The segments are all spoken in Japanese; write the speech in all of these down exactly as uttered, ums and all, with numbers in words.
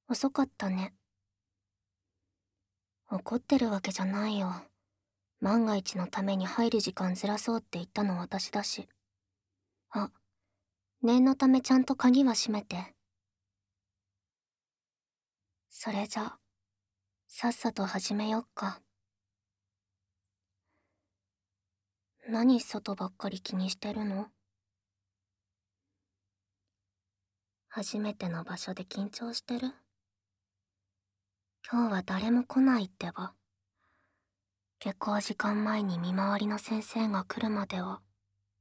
遅かったね。怒ってるわけじゃないよ。万が一のために入る時間ずらそうって言ったの私だし。あ、念のためちゃんと鍵は閉めて。それじゃ、さっさと始めよっか。何外ばっかり気にしてるの？初めての場所で緊張してる？今日は誰も来ないってば。下校時間前に見回りの先生が来るまでは。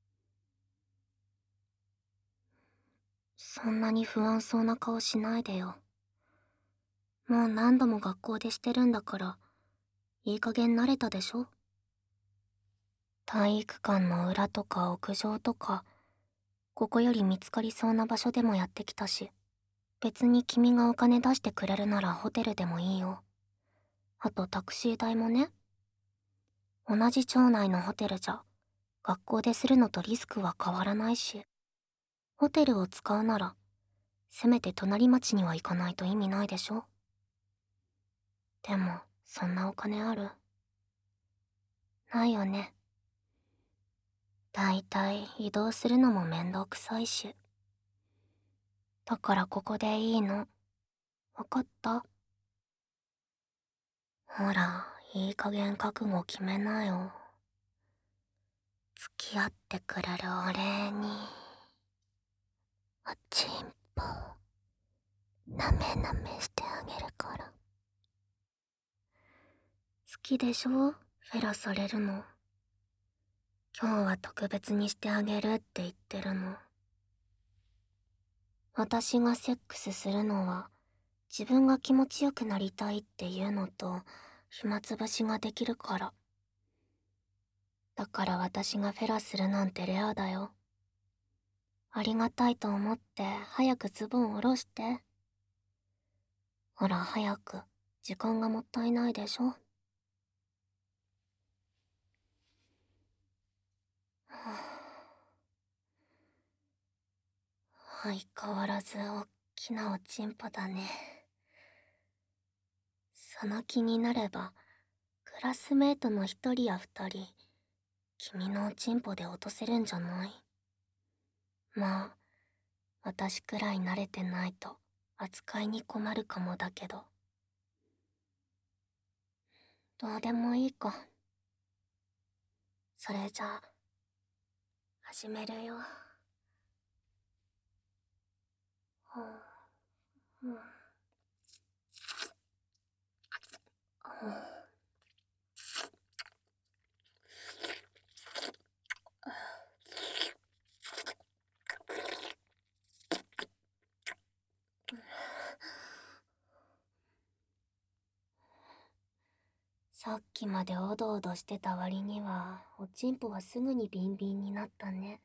そんなに不安そうな顔しないでよ。もう何度も学校でしてるんだから、いい加減慣れたでしょ？体育館の裏とか屋上とか、ここより見つかりそうな場所でもやってきたし、別に君がお金出してくれるならホテルでもいいよ。あとタクシー代もね。同じ町内のホテルじゃ、学校でするのとリスクは変わらないし、ホテルを使うなら、せめて隣町には行かないと意味ないでしょ？でも、そんなお金ある？ないよね。だいたい移動するのもめんどくさいし。だからここでいいの。わかった？ほら、いい加減覚悟決めなよ。付き合ってくれるお礼に、おちんぽ、なめなめしてあげるから。好きでしょ？フェラされるの。今日は特別にしてあげるって言ってるの。私がセックスするのは、自分が気持ちよくなりたいっていうのと、暇つぶしができるから。だから私がフェラするなんてレアだよ。ありがたいと思って早くズボン下ろして。ほら早く、時間がもったいないでしょ。相変わらずおっきなおちんぽだね。その気になれば、クラスメートの一人や二人、君のおちんぽで落とせるんじゃない？まあ、私くらい慣れてないと扱いに困るかもだけど。どうでもいいか。それじゃあ、始めるよ。ほう、うん、ほう。さっきまでおどおどしてた割には、おちんぽはすぐにビンビンになったね。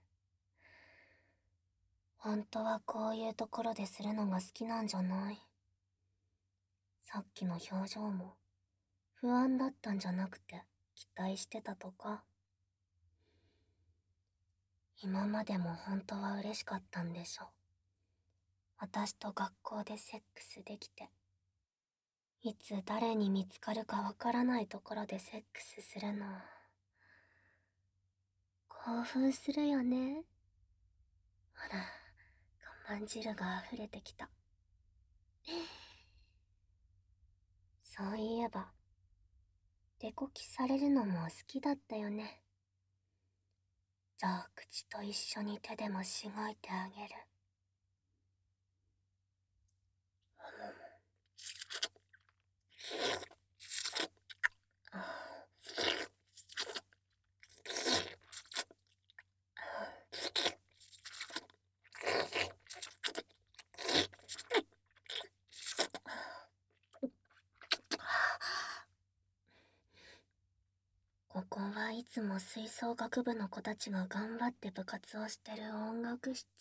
本当はこういうところでするのが好きなんじゃない？さっきの表情も、不安だったんじゃなくて、期待してたとか。今までも本当は嬉しかったんでしょ。私と学校でセックスできて。いつ誰に見つかるかわからないところでセックスするの。興奮するよね。ほら、我慢汁が溢れてきた。そういえば、デコキされるのも好きだったよね。じゃあ口と一緒に手でもしごいてあげる。ここはいつも吹奏楽部の子たちが頑張って部活をしてる音楽室。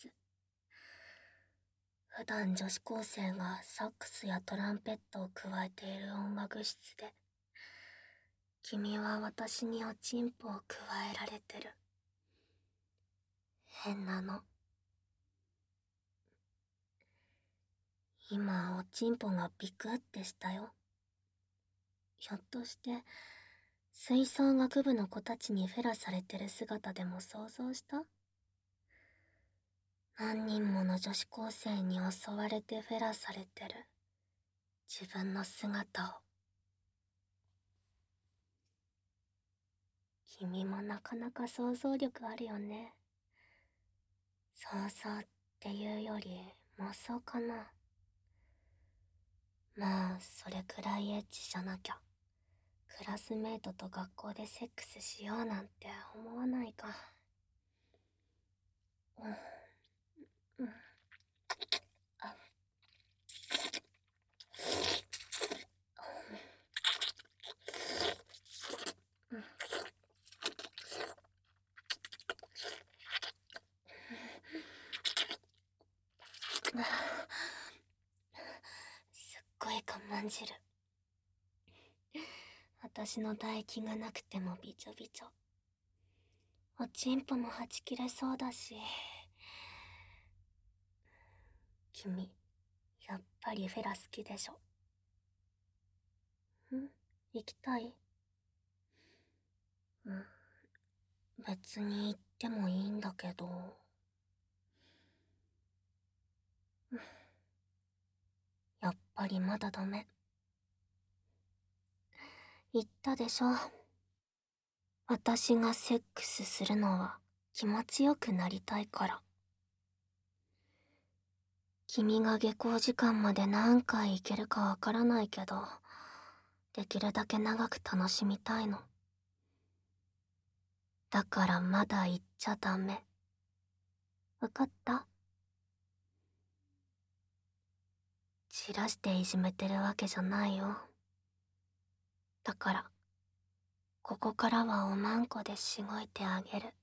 普段女子高生がサックスやトランペットを加えている音楽室で、君は私におちんぽを加えられてる。変なの。 今おちんぽがビクってしたよ。ひょっとして吹奏楽部の子たちにフェラされてる姿でも想像した？何人もの女子高生に襲われてフェラされてる自分の姿を。君もなかなか想像力あるよね。想像っていうより妄想かな。まあそれくらいエッチじゃなきゃクラスメートと学校でセックスしようなんて思わないか。うん、うん、あ、うん、すっごい我慢汁。私の唾液がなくてもびちょびちょ。おちんぽもはち切れそうだし。君、やっぱりフェラ好きでしょ。ん？行きたい？うん、別に行ってもいいんだけど。うん、やっぱりまだダメ。言ったでしょ。私がセックスするのは気持ちよくなりたいから。君が下校時間まで何回行けるかわからないけど、できるだけ長く楽しみたいの。だからまだ行っちゃダメ。わかった？散らしていじめてるわけじゃないよ。だから、ここからはおまんこでしごいてあげる。